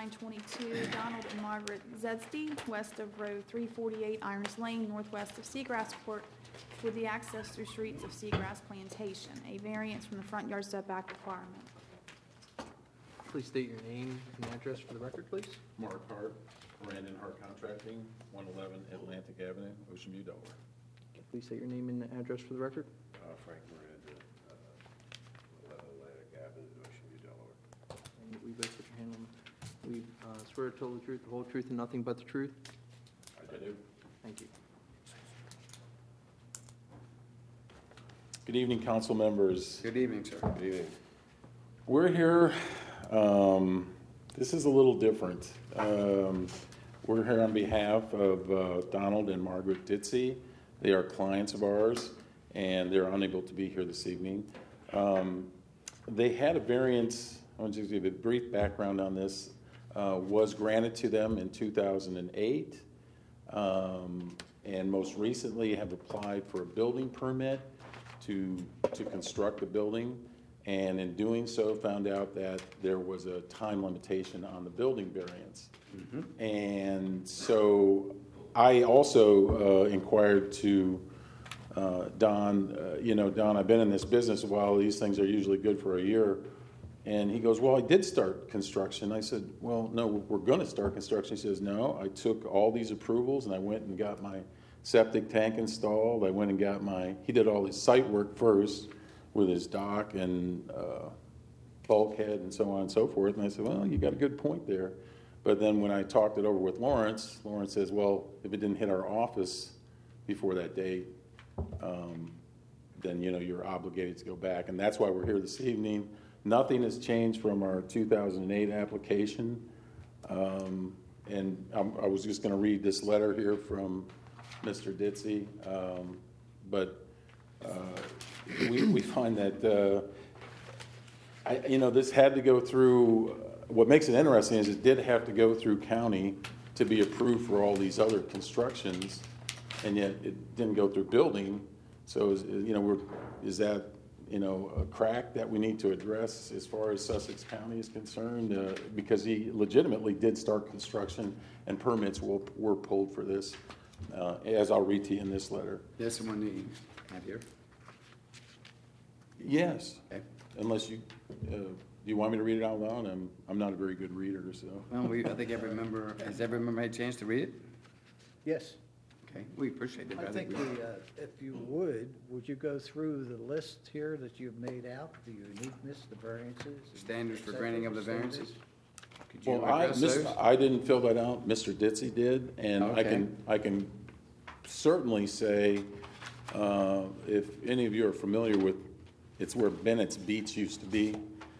922 Donald and Margaret Zedsky, west of Road 348 Irons Lane, northwest of Seagrass Court, with the access through streets of Seagrass Plantation, a variance from the front yard setback requirement. Please state your name and address for the record, please. Mark Hart, Brandon Hart Contracting, 111 Atlantic Avenue, Ocean View, Delaware. Please state your name and address for the record. Frank Miranda, 11 Atlantic Avenue, Ocean View, Delaware. And we both put your hand on. We swear to tell the truth, the whole truth, and nothing but the truth. I do. Thank you. Good evening, council members. Good evening, sir. Good evening. We're here. This is a little different. We're here on behalf of Donald and Margaret Ditzy. They are clients of ours, and they're unable to be here this evening. They had a variance. I want to give you a brief background on this. Was granted to them in 2008, and most recently have applied for a building permit to construct the building, and in doing so found out that there was a time limitation on the building variance. Mm-hmm. And so I also inquired to Don, Don, I've been in this business a while, these things are usually good for a year. And he goes, well, I did start construction. I said, well, no, we're going to start construction. He says, no, I took all these approvals and I went and got my septic tank installed. I went and got he did all his site work first with his dock and bulkhead and so on and so forth. And I said, well, you got a good point there. But then when I talked it over with Lawrence says, well, if it didn't hit our office before that date, then, you're obligated to go back. And that's why we're here this evening. Nothing has changed from our 2008 application. And I was just going to read this letter here from Mr. Ditzy. But we find that, this had to go through, what makes it interesting is it did have to go through county to be approved for all these other constructions, and yet it didn't go through building. So, is that, a crack that we need to address as far as Sussex County is concerned? Because he legitimately did start construction and permits were pulled for this, as I'll read to you in this letter. There's someone that you have here? Yes. Okay. Unless you, do you want me to read it out loud? I'm not a very good reader, so. Well, I think has every member had a chance to read it? Yes. Okay, we appreciate it. I think if you would you go through the list here that you've made out, the uniqueness, the variances? Standards for granting of the variances? Could you Well, address those? I didn't fill that out. Mr. Ditzy did, and Okay. I can certainly say, if any of you are familiar with, it's where Bennett's Beach used to be.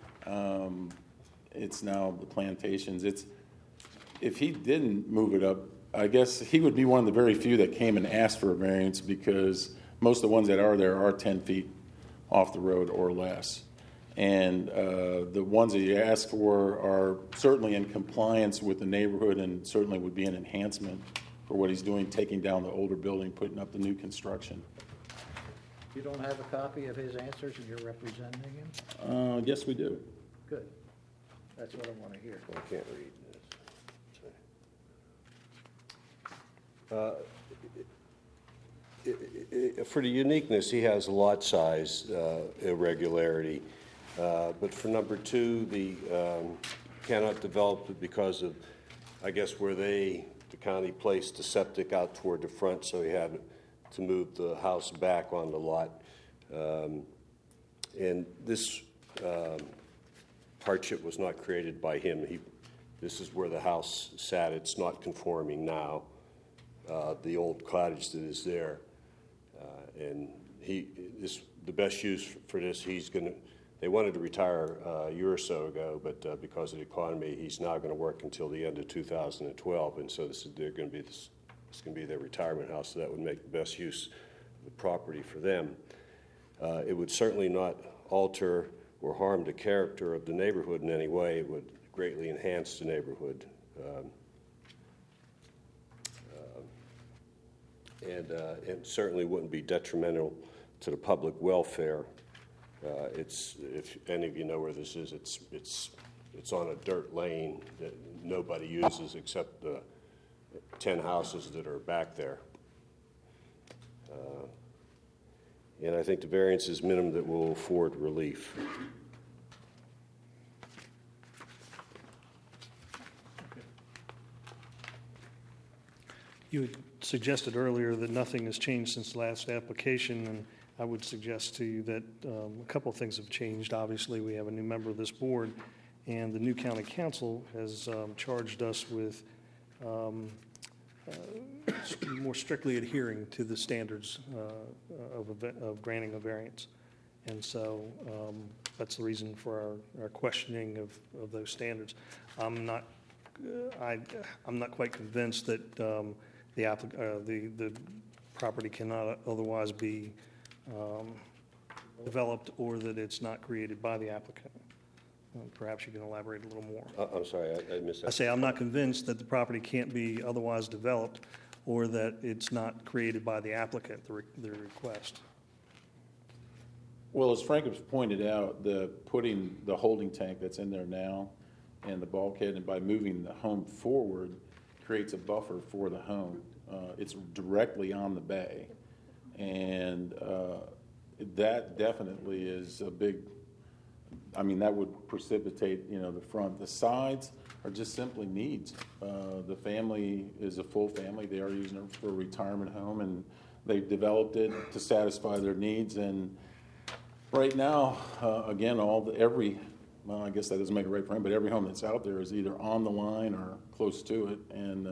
It's now the Plantations. If he didn't move it up, I guess he would be one of the very few that came and asked for a variance, because most of the ones that are there are 10 feet off the road or less. And the ones that you ask for are certainly in compliance with the neighborhood and certainly would be an enhancement for what he's doing, taking down the older building, putting up the new construction. You don't have a copy of his answers and you're representing him? Yes, we do. Good. That's what I want to hear. I can't read this. For the uniqueness, he has lot size irregularity. But for number two, the cannot develop it because of, I guess, where the county placed the septic out toward the front, so he had to move the house back on the lot. And this hardship was not created by him. This is where the house sat. It's not conforming now. The old cottage that is there, and the best use for this, they wanted to retire a year or so ago, but because of the economy, he's now going to work until the end of 2012, and so this is going to be their retirement house, so that would make the best use of the property for them. It would certainly not alter or harm the character of the neighborhood in any way. It would greatly enhance the neighborhood. And certainly wouldn't be detrimental to the public welfare. If any of you know where this is, it's it's on a dirt lane that nobody uses except the 10 houses that are back there. And I think the variance is minimum that will afford relief. You had suggested earlier that nothing has changed since the last application, and I would suggest to you that a couple of things have changed. Obviously, we have a new member of this board, and the new county council has charged us with more strictly adhering to the standards of granting a variance. And so that's the reason for our questioning of those standards. I'm not quite convinced that the property cannot otherwise be developed, or that it's not created by the applicant. Perhaps you can elaborate a little more. I'm sorry, I missed that. I say I'm not convinced that the property can't be otherwise developed, or that it's not created by the applicant, the request. Well, as Frank has pointed out, putting the holding tank that's in there now and the bulkhead, and by moving the home forward, creates a buffer for the home. It's directly on the bay, and that definitely is a big, I mean, that would precipitate, the front. The sides are just simply needs. The family is a full family. They are using it for a retirement home, and they've developed it to satisfy their needs. And right now, again, well, I guess that doesn't make it right for him, but every home that's out there is either on the line or close to it. And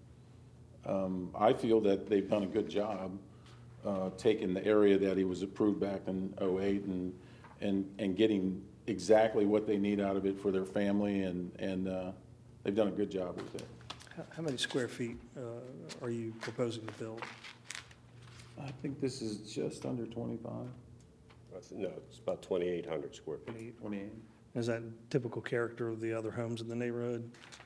I feel that they've done a good job taking the area that he was approved back in '08 and getting exactly what they need out of it for their family, and they've done a good job with it. How many square feet are you proposing to build? I think this is just under 25, No, it's about 2,800 square feet. 28. Is that typical character of the other homes in the neighborhood?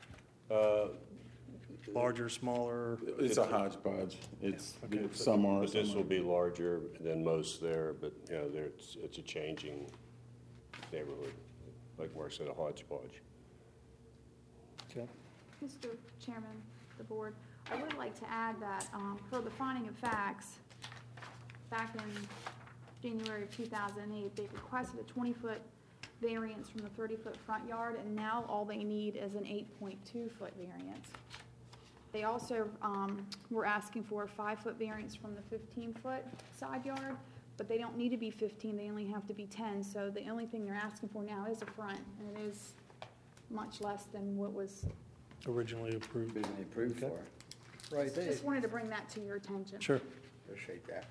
Larger, smaller? It's a hodgepodge. Okay. Some are. But this some will aren't. be larger than most there, but, it's a changing neighborhood, like Mark said, a hodgepodge. Okay. Mr. Chairman, the board, I would like to add that per the finding of facts, back in January of 2008, they requested a 20-foot variance from the 30-foot front yard, and now all they need is an 8.2-foot variance. They also were asking for a 5-foot variance from the 15-foot side yard, but they don't need to be 15, they only have to be 10, so the only thing they're asking for now is a front, and it is much less than what was. Originally approved. Been approved for it. Right there. Just wanted to bring that to your attention. Sure. Appreciate that.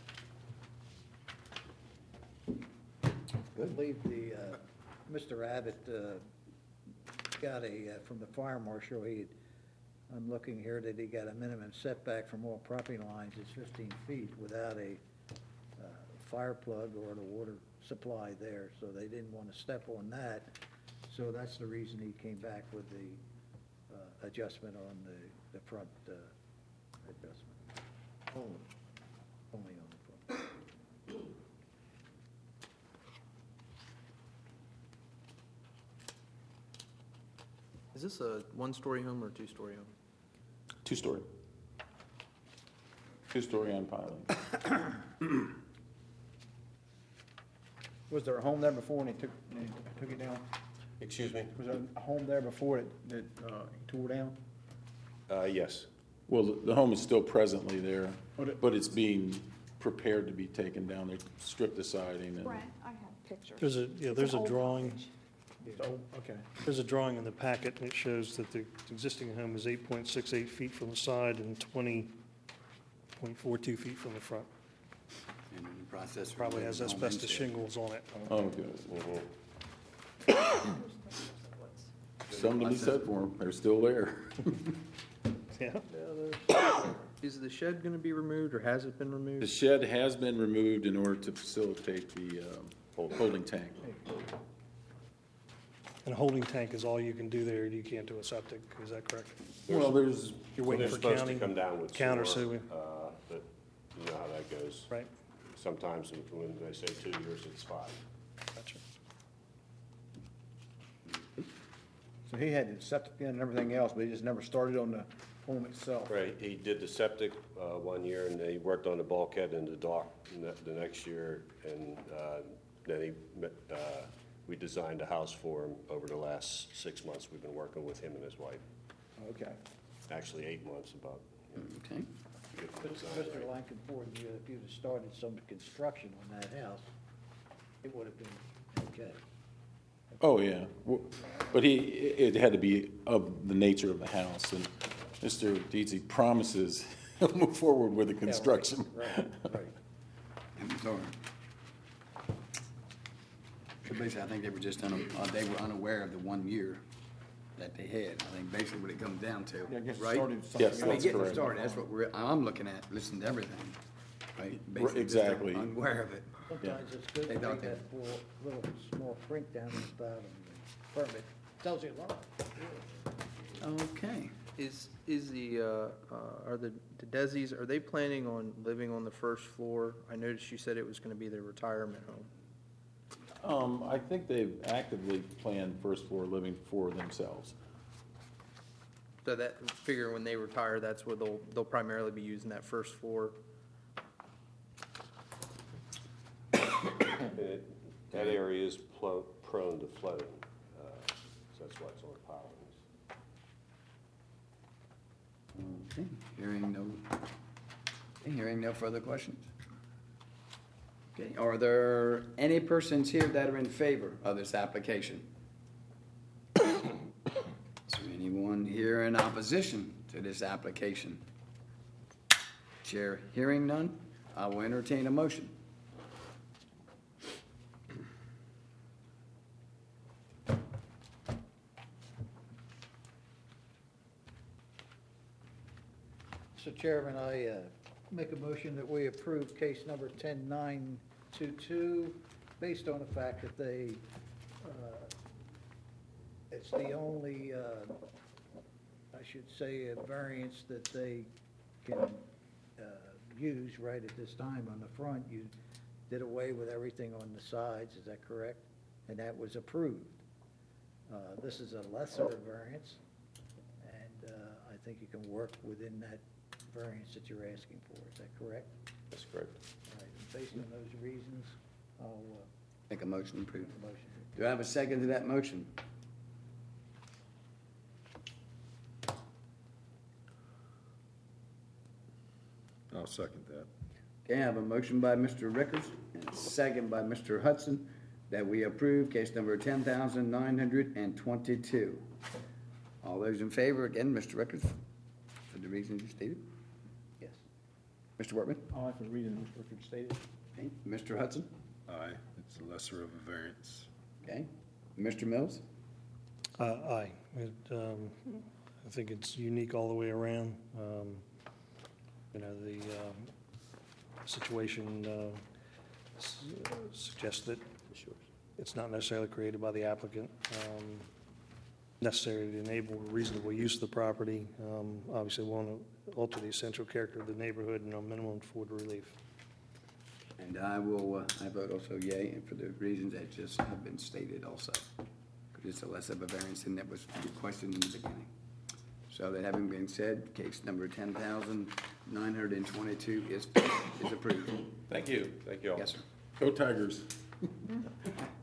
I believe Mr. Abbott got from the fire marshal, I'm looking here that he got a minimum setback from all property lines is 15 feet without a fire plug or the water supply there, so they didn't want to step on that. So that's the reason he came back with the adjustment on the front adjustment. Only on the front. Is this a one-story home or a two-story home? Two-story. Two-story on piling. Was there a home there before and they took it down? Excuse me? Was there a home there before that he tore down? Yes. Well, the home is still presently there, But it- but it's being prepared to be taken down. They stripped the siding and. Brent, I have pictures. There's It's a an old drawing. cottage. Oh, okay. There's a drawing in the packet, and it shows that the existing home is 8.68 feet from the side and 20.42 feet from the front. And in the process. of Probably has moving home asbestos into- shingles on it. Oh, good. Mhm. Something to be said for them. They're still there. Yeah. Is the shed going to be removed, or has it been The removed? shed has been removed in order to facilitate the holding tank. And a holding tank is all you can do there. You can't do a septic. Is that correct? Well, there's, You're So waiting they're for supposed to county. come down with counter sewer, sewer. but you know how that goes. Right. Sometimes when they say 2 years, it's 5. Gotcha. So he had the septic in and everything else, but he just never started on the home itself. Right, he did the septic 1 year, and then he worked on the bulkhead and the dock the next year, and then we designed a house for him over the last 6 months. We've been working with him and his wife, Okay. actually 8 months about. Okay. to get the design right. Mr. Lankenford, if you'd have started some construction on that house, it would have been okay. Oh, yeah. But it had to be of the nature of the house, and Mr. Deetsy promises he'll move forward with the construction. Right, right. And so basically, I think they were just they were unaware of the 1 year that they had. I think basically what it comes down to, Yeah, I guess it right? started something Yes, I mean, that's getting correct. started, that's what I'm looking at, listening to everything, right? Basically just Exactly. unaware of it. Sometimes it's good They to thought read they- that little small print down at the bottom. The permit tells you a lot. Okay. Is the, are the Desi's, are they planning on living on the first floor? I noticed you said it was gonna be their retirement home. I think they've actively planned first floor living for themselves. So that, figure when they retire, that's where they'll primarily be using that first floor. And that area is prone to flooding, so that's why it's on pilings. Okay, hearing no further questions. Okay, are there any persons here that are in favor of this application? Is there anyone here in opposition to this application? Chair, hearing none, I will entertain a motion. Mr. Chairman, I make a motion that we approve case number 10922 based on the fact that they, it's the only, I should say, a variance that they can use right at this time on the front. You did away with everything on the sides, is that correct? And that was approved. This is a lesser variance, and I think you can work within that variance that you're asking for, is that correct? That's correct. All right, and based on those reasons, I'll Make a motion to approve. make a motion. Do I have a second to that motion? I'll second that. Okay, I have a motion by Mr. Rickers and a second by Mr. Hudson that we approve case number 10,922. All those in favor, again, Mr. Rickers, for the reasons you stated. Yes. Mr. Wortman? I'll have to read it, Mr. Rickard stated. Okay. Mr. Hudson? Aye, it's the lesser of a variance. Okay. Mr. Mills? Aye. I think it's unique all the way around. The situation suggests that it's not necessarily created by the applicant, necessary to enable reasonable use of the property. Obviously, want to alter the essential character of the neighborhood and no minimum for the relief. And I will, I vote also yea, and for the reasons that just have been stated also. Because it's a less of a variance than that was requested in the beginning. So that having been said, case number 10,922 is approved. Thank you. Thank you all. Yes, sir. Go Tigers.